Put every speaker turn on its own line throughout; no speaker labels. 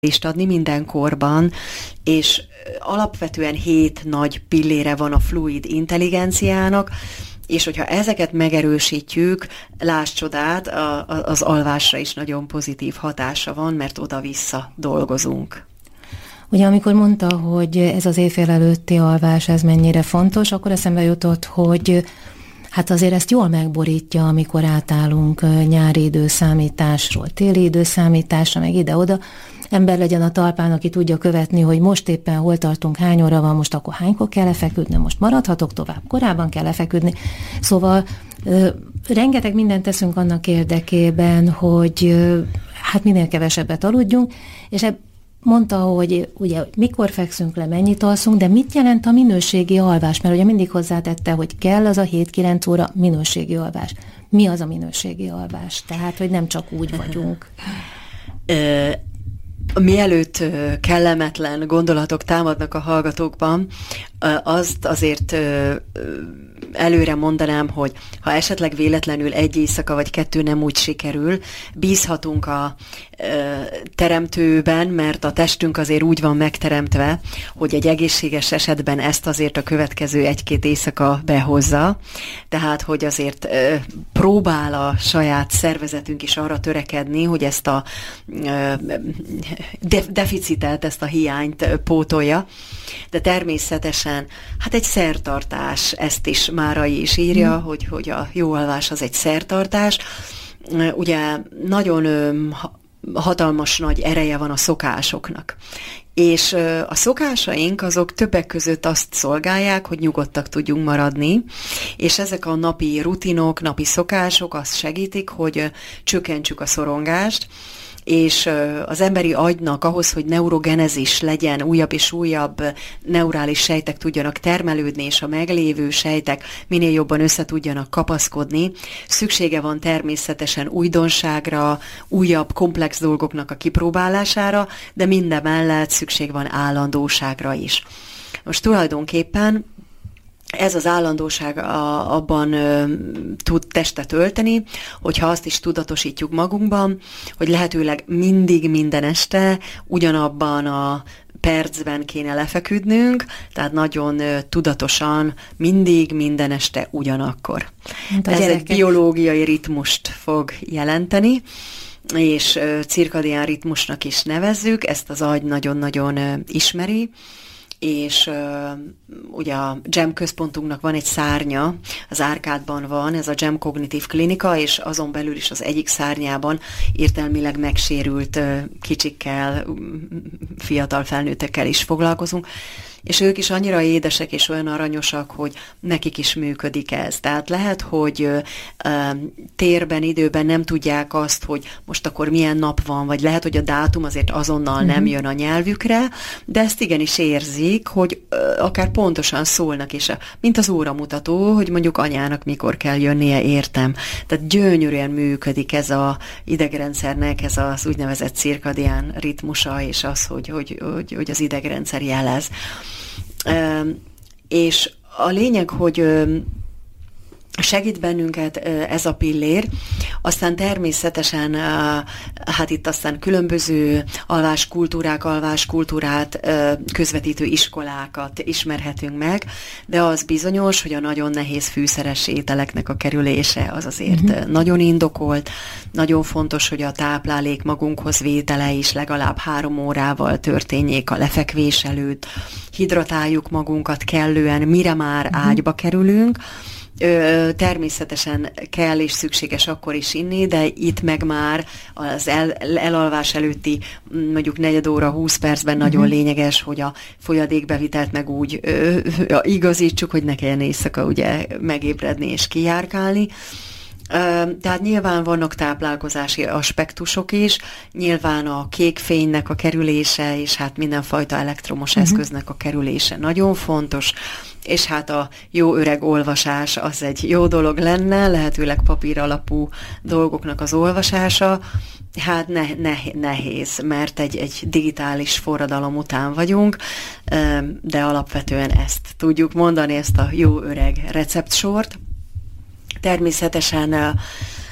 adni minden korban, és alapvetően 7 nagy pillére van a fluid intelligenciának, és hogyha ezeket megerősítjük, láss csodát, az alvásra is nagyon pozitív hatása van, mert oda-vissza dolgozunk.
Ugye amikor mondta, hogy ez az éjfél előtti alvás, ez mennyire fontos, akkor eszembe jutott, hogy hát azért ezt jól megborítja, amikor átállunk nyári időszámításról, téli időszámításra, meg ide-oda. Ember legyen a talpán, aki tudja követni, hogy most éppen hol tartunk, hány óra van, most akkor hánykor kell lefeküdni, most maradhatok tovább, korábban kell lefeküdni. Szóval rengeteg mindent teszünk annak érdekében, hogy hát minél kevesebbet aludjunk, és mondta, hogy ugye mikor fekszünk le, mennyit alszunk, de mit jelent a minőségi alvás? Mert ugye mindig hozzátette, hogy kell az a 7-9 óra minőségi alvás. Mi az a minőségi alvás? Tehát, hogy nem csak úgy vagyunk.
Mielőtt kellemetlen gondolatok támadnak a hallgatókban, azt azért előre mondanám, hogy ha esetleg véletlenül egy éjszaka vagy 2 nem úgy sikerül, bízhatunk a teremtőben, mert a testünk azért úgy van megteremtve, hogy egy egészséges esetben ezt azért a következő 1-2 éjszaka behozza. Tehát, hogy azért próbál a saját szervezetünk is arra törekedni, hogy ezt a deficitet, ezt a hiányt pótolja. De természetesen, hát egy szertartás, ezt is Márai is írja, hogy a jó alvás az egy szertartás. Ugye nagyon hatalmas nagy ereje van a szokásoknak. És a szokásaink azok többek között azt szolgálják, hogy nyugodtak tudjunk maradni, és ezek a napi rutinok, napi szokások azt segítik, hogy csökkentsük a szorongást, és az emberi agynak ahhoz, hogy neurogenezis legyen, újabb és újabb neurális sejtek tudjanak termelődni, és a meglévő sejtek minél jobban össze tudjanak kapaszkodni, szüksége van természetesen újdonságra, újabb komplex dolgoknak a kipróbálására, de mindemellett szükség van állandóságra is. Most tulajdonképpen ez az állandóság abban tud testet ölteni, hogyha azt is tudatosítjuk magunkban, hogy lehetőleg mindig, minden este ugyanabban a percben kéne lefeküdnünk, tehát nagyon tudatosan mindig, minden este ugyanakkor. Ez egy biológiai ritmust fog jelenteni, és cirkadián ritmusnak is nevezzük, ezt az agy nagyon-nagyon ismeri, és ugye a GEM központunknak van egy szárnya, az Árkádban van, ez a GEM Kognitív Klinika, és azon belül is az egyik szárnyában értelmileg megsérült kicsikkel, fiatal felnőttekkel is foglalkozunk, és ők is annyira édesek és olyan aranyosak, hogy nekik is működik ez. Tehát lehet, hogy térben, időben nem tudják azt, hogy most akkor milyen nap van, vagy lehet, hogy a dátum azért azonnal nem jön a nyelvükre, de ezt igenis érzik, hogy akár pontosan szólnak is, mint az óramutató, hogy mondjuk anyának mikor kell jönnie, értem. Tehát gyönyörűen működik ez az idegrendszernek, ez az úgynevezett cirkadián ritmusa, és az, hogy az idegrendszer jelez. És a lényeg, hogy segít bennünket ez a pillér, aztán természetesen, hát itt aztán különböző alváskultúrát közvetítő iskolákat ismerhetünk meg, de az bizonyos, hogy a nagyon nehéz fűszeres ételeknek a kerülése az azért nagyon indokolt, nagyon fontos, hogy a táplálék magunkhoz vétele is legalább 3 órával történjék a lefekvés előtt, hidratáljuk magunkat kellően, mire már ágyba kerülünk. Természetesen kell és szükséges akkor is inni, de itt meg már az elalvás előtti mondjuk 4 óra 20 percben nagyon lényeges, hogy a folyadékbevitelt meg úgy igazítsuk, hogy ne kelljen éjszaka ugye megébredni és kijárkálni. Tehát nyilván vannak táplálkozási aspektusok is, nyilván a kék fénynek a kerülése, és hát mindenfajta elektromos eszköznek a kerülése nagyon fontos, és hát a jó öreg olvasás az egy jó dolog lenne, lehetőleg papír alapú dolgoknak az olvasása, hát nehéz, mert egy digitális forradalom után vagyunk, de alapvetően ezt tudjuk mondani, ezt a jó öreg receptsort. Természetesen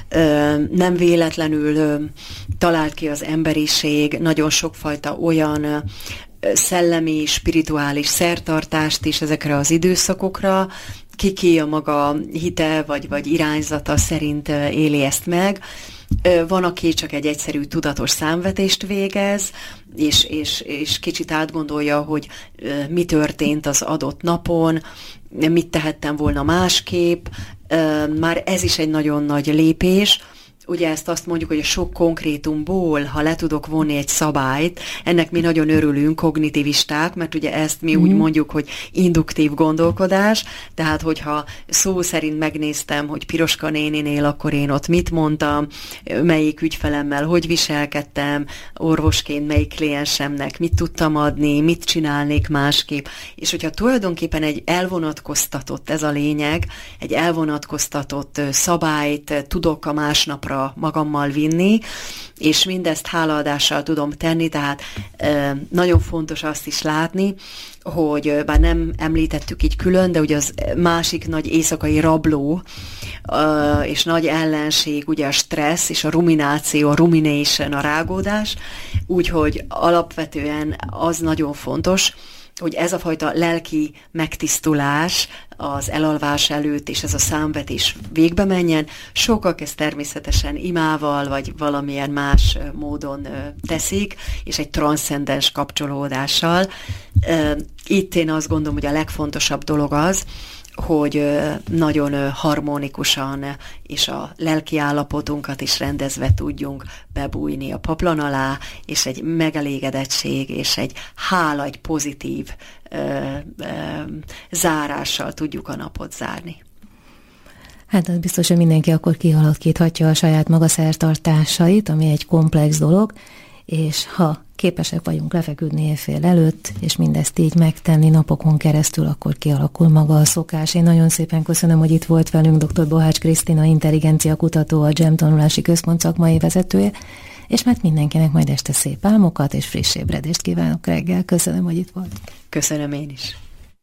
Nem véletlenül talált ki az emberiség nagyon sokfajta olyan szellemi, spirituális szertartást is ezekre az időszakokra, ki a maga hite vagy irányzata szerint éli ezt meg. Van, aki csak egy egyszerű tudatos számvetést végez, és kicsit átgondolja, hogy mi történt az adott napon, mit tehettem volna másképp. Már ez is egy nagyon nagy lépés. Ugye ezt azt mondjuk, hogy a sok konkrétumból, ha le tudok vonni egy szabályt, ennek mi nagyon örülünk, kognitivisták, mert ugye ezt mi úgy mondjuk, hogy induktív gondolkodás, tehát hogyha szó szerint megnéztem, hogy Piroska néninél, akkor én ott mit mondtam, melyik ügyfelemmel hogy viselkedtem, orvosként melyik kliensemnek mit tudtam adni, mit csinálnék másképp, és hogyha tulajdonképpen egy elvonatkoztatott, ez a lényeg, egy elvonatkoztatott szabályt tudok a másnapra magammal vinni, és mindezt hálaadással tudom tenni, tehát nagyon fontos azt is látni, hogy bár nem említettük így külön, de ugye az másik nagy éjszakai rabló és nagy ellenség ugye a stressz és a rumináció, a rumination, a rágódás, úgyhogy alapvetően az nagyon fontos, hogy ez a fajta lelki megtisztulás az elalvás előtt, és ez a számvetés végbe menjen. Sokak ezt természetesen imával, vagy valamilyen más módon teszik, és egy transzcendens kapcsolódással. Itt én azt gondolom, hogy a legfontosabb dolog az, hogy nagyon harmonikusan és a lelki állapotunkat is rendezve tudjunk bebújni a paplan alá, és egy megelégedettség, és egy hála, egy pozitív zárással tudjuk a napot zárni.
Hát az biztos, hogy mindenki akkor kialakíthatja a saját maga szertartásait, ami egy komplex dolog, és ha képesek vagyunk lefeküdni éjfél előtt, és mindezt így megtenni napokon keresztül, akkor kialakul maga a szokás. Én nagyon szépen köszönöm, hogy itt volt velünk dr. Bohács Krisztina, intelligencia kutató, a GEM tanulási központ szakmai vezetője, és mert mindenkinek majd este szép álmokat és friss ébredést kívánok reggel. Köszönöm, hogy itt volt.
Köszönöm én is.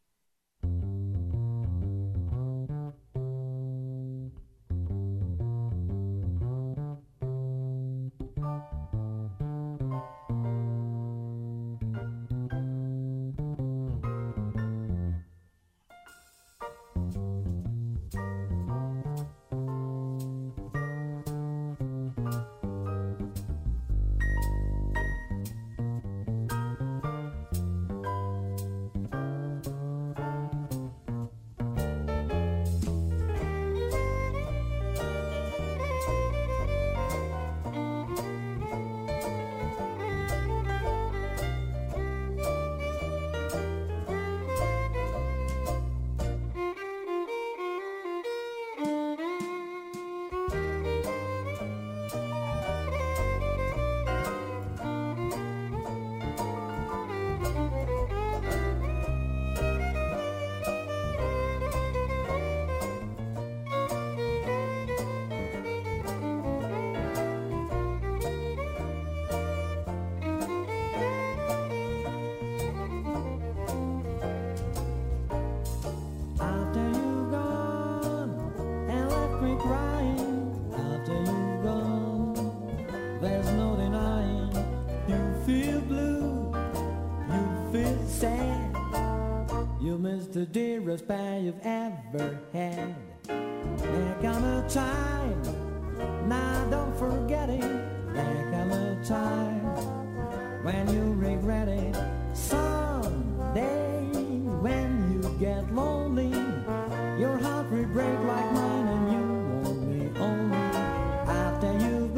The dearest pal you've ever had. There come a time, now don't forget it. There come a time when you regret it. Someday when you get lonely, your heart will break like mine, and you want me only after you've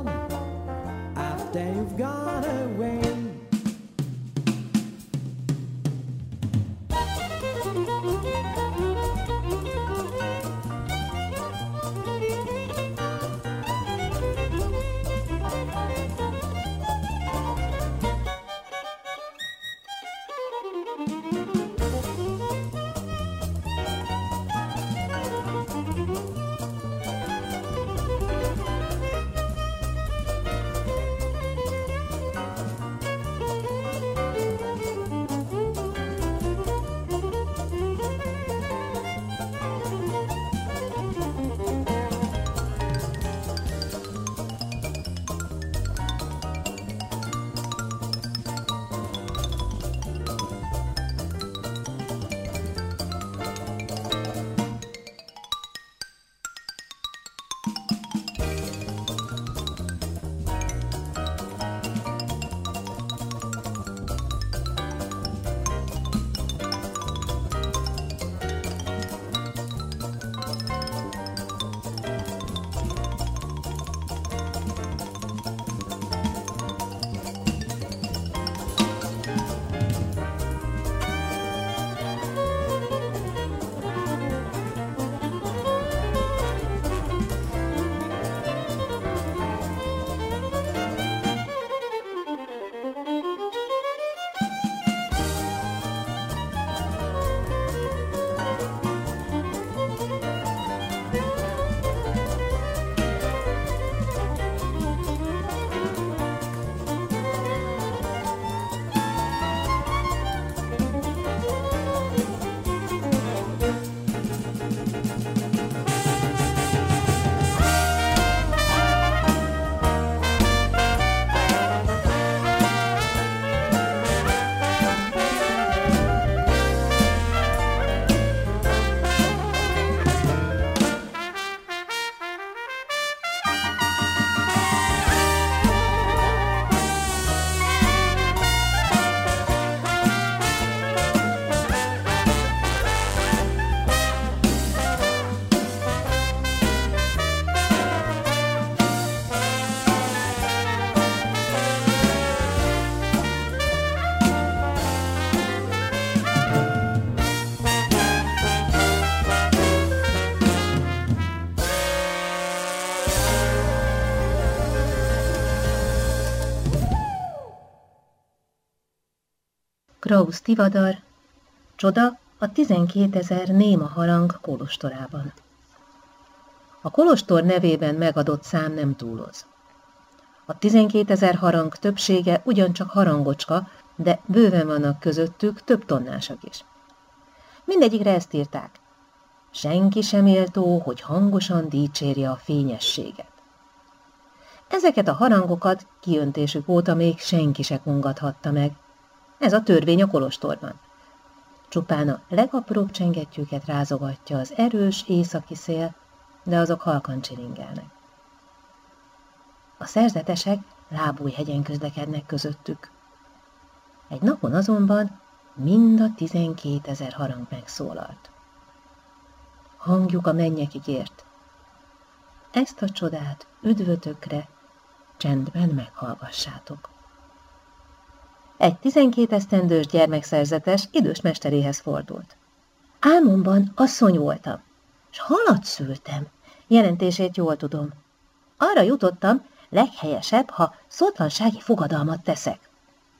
gone away.
Krausz Tivadar, Csoda a 12 000 néma harang kolostorában. A kolostor nevében megadott szám nem túloz. A 12 000 harang többsége ugyancsak harangocska, de bőven vannak közöttük több tonnásak is. Mindegyikre ezt írták: senki sem méltó, hogy hangosan dicsérje a fényességet. Ezeket a harangokat kiöntésük óta még senki se kongathatta meg. Ez a törvény a kolostorban. Csupán a legapróbb csengettyűket rázogatja az erős északi szél, de azok halkan csilingelnek. A szerzetesek Lábújhegyen közlekednek közöttük. Egy napon azonban mind a 12 000 harang megszólalt. Hangjuk a mennyekig ért. Ezt a csodát üdvötökre csendben meghallgassátok. Egy 12 esztendős gyermekszerzetes idős mesteréhez fordult. Álmomban asszony voltam, s halat szültem, jelentését jól tudom. Arra jutottam, leghelyesebb, ha szótlansági fogadalmat teszek.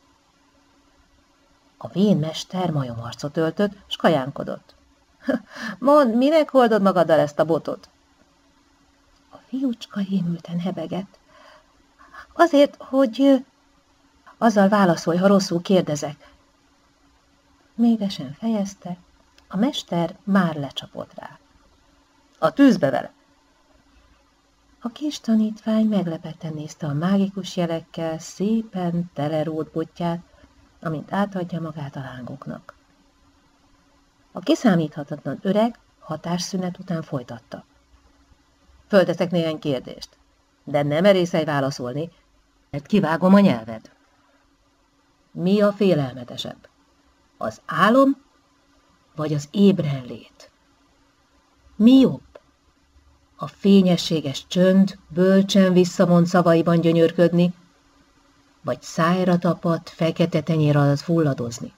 A vén mester majomarcot öltött, s kajánkodott. Mondd, minek hordod magaddal ezt a botot? A fiúcska rémülten hebegett. Azért, hogy... Azzal válaszolj, ha rosszul kérdezek. Még de sem fejezte, a mester már lecsapott rá. A tűzbe vele! A kis tanítvány meglepetten nézte a mágikus jelekkel szépen telerót botját, amint átadja magát a lángoknak. A kiszámíthatatlan öreg hatásszünet után folytatta. Földeszek néhány kérdést, de nem merészelj válaszolni, mert kivágom a nyelved. Mi a félelmetesebb? Az álom, vagy az ébrenlét? Mi jobb? A fényességes csönd bölcsen visszamond szavaiban gyönyörködni, vagy szájra tapadt, fekete tenyér alatt fulladozni?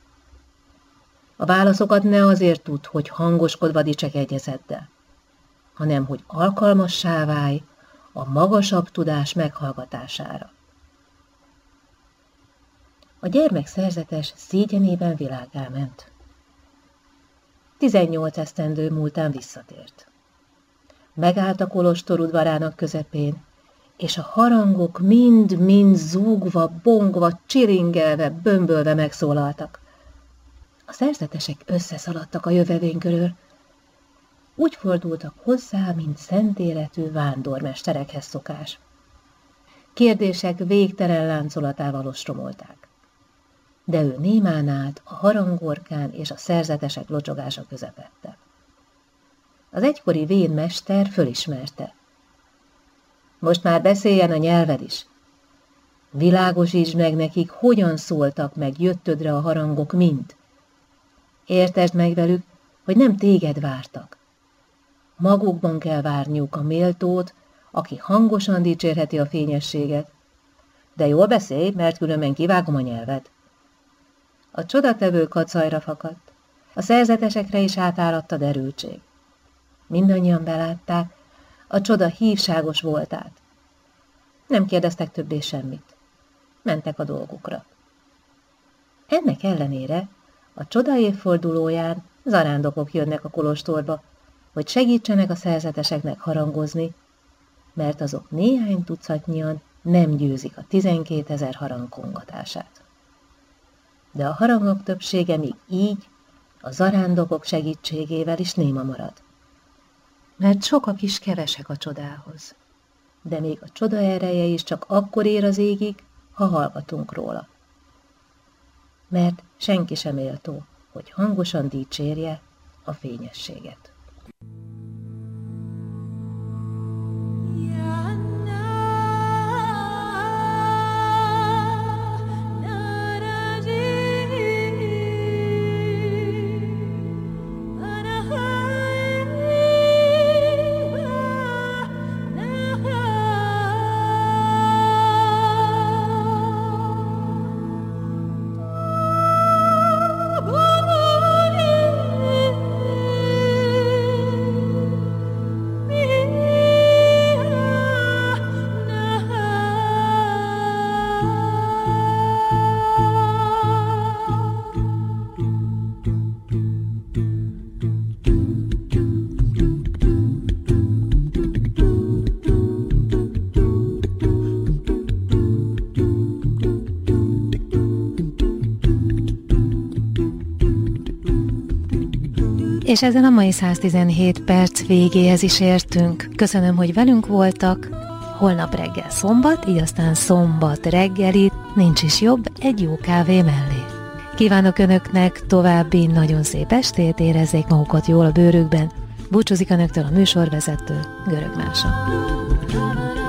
A válaszokat ne azért tudd, hogy hangoskodva dicsekedj ezeddel, hanem hogy alkalmassá válj a magasabb tudás meghallgatására. A gyermek szerzetes szégyenében világgá ment. 18 esztendő múltán visszatért. Megállt a kolostor udvarának közepén, és a harangok mind-mind zúgva, bongva, csiringelve, bömbölve megszólaltak. A szerzetesek összeszaladtak a jövevény körül. Úgy fordultak hozzá, mint szentéletű vándormesterekhez szokás. Kérdések végtelen láncolatával ostromolták. De ő némán állt a harangorkán és a szerzetesek locsogása közepette. Az egykori vén mester fölismerte. Most már beszéljen a nyelved is. Világosítsd meg nekik, hogyan szóltak meg jöttödre a harangok mind. Értesd meg velük, hogy nem téged vártak. Magukban kell várniuk a méltót, aki hangosan dicsérheti a fényességet. De jól beszélj, mert különben kivágom a nyelved. A csodatevő kacajra fakadt, a szerzetesekre is átáradt a derültség. Mindannyian belátták a csoda hívságos voltát. Nem kérdeztek többé semmit. Mentek a dolgukra. Ennek ellenére a csoda évfordulóján zarándokok jönnek a kolostorba, hogy segítsenek a szerzeteseknek harangozni, mert azok néhány tucatnyian nem győzik a 12 000 harang kongatását. De a harangok többsége még így, a zarándokok segítségével is néma marad. Mert sokak is kevesek a csodához. De még a csoda ereje is csak akkor ér az égig, ha hallgatunk róla. Mert senki sem méltó, hogy hangosan dicsérje a fényességet. És ezen a mai 117 perc végéhez is értünk. Köszönöm, hogy velünk voltak. Holnap reggel szombat, így aztán szombat reggelit, nincs is jobb egy jó kávé mellé. Kívánok Önöknek további nagyon szép estét, érezzék magukat jól a bőrükben. Búcsúzik Önöktől a műsorvezető, Görög Mása.